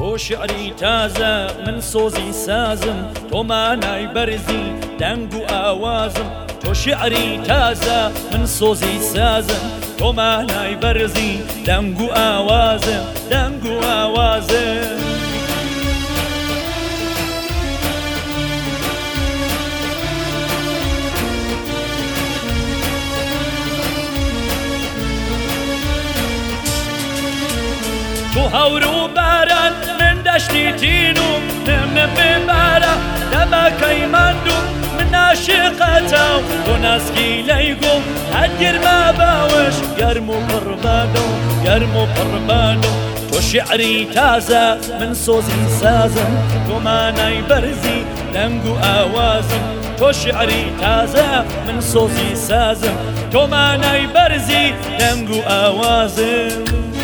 تۆ شعری تازە من سۆزی سازم تۆ مانای بەرزی دەنگ و ئاوازم تۆ شعری تازە من سۆزی سازم تۆ مانای بەرزی دەنگ و ئاوازم دەنگ و ئاوازم تو هەور و باران من دەشتی تین و نم ببارە دەمەکەی ماندوو من عاشقەتە و تۆ ناسکی لەیگۆم هەرگرمە باوەش گەرم و پڕبانە و گەرم و پڕبانە و تۆ شعری تازە من سۆزی سازم تۆ مانای بەرزی دەنگ و ئاوازم تۆ شعری تازە من سۆزی سازم تۆ مانای بەرزی دەنگ و ئاوازم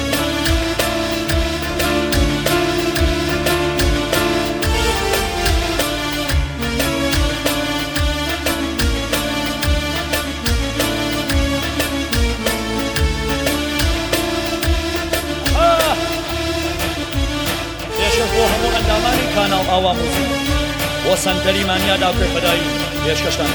کانال ئاوا موزیک بۆ سەنتەریمانیا داوکەی خەدایی پێشکەشتان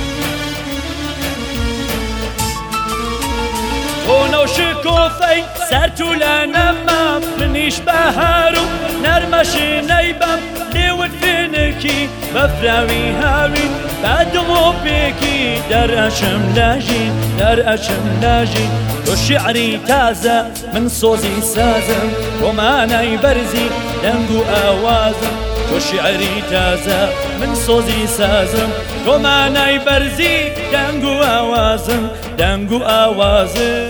تۆ نەوشی کۆفەی سەرتولە نەما منیش بەهار و نەرمەشینەی بەم لێوت فێنکی بەفراوی هاوین بەدڵ و پێکی دەرئەچم لاژین دەرئەچم لاژین تۆ شعری تازە من سۆزی سازم تۆ مانای بەرزی دەنگ و ئاوازم تۆ شعری تازە من سۆزی سازم تۆ مانای بەرزی دەنگ و ئاوازم دەنگ و ئاوازم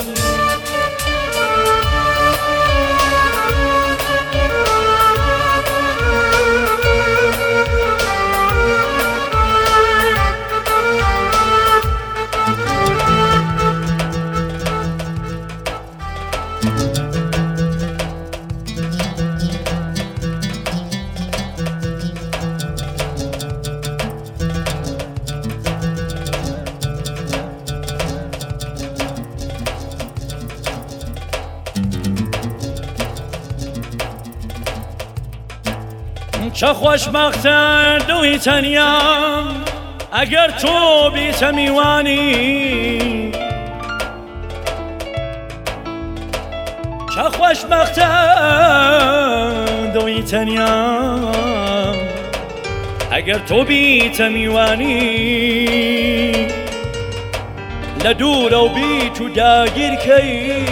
چه خوشبختە دڵی تەنیام ئەگەر تۆ بیتە میوانی چه خوشبختە دڵی تەنیام ئەگەر تۆ بیتە میوانی لە دوورە و بیت و داگیرکەی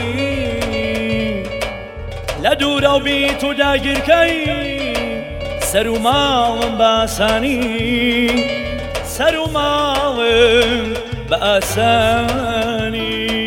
لە دوورە و بیت و داگیرکەی سەر و ماڵم بە ئاسانی سەر و ماڵم بە ئاسانی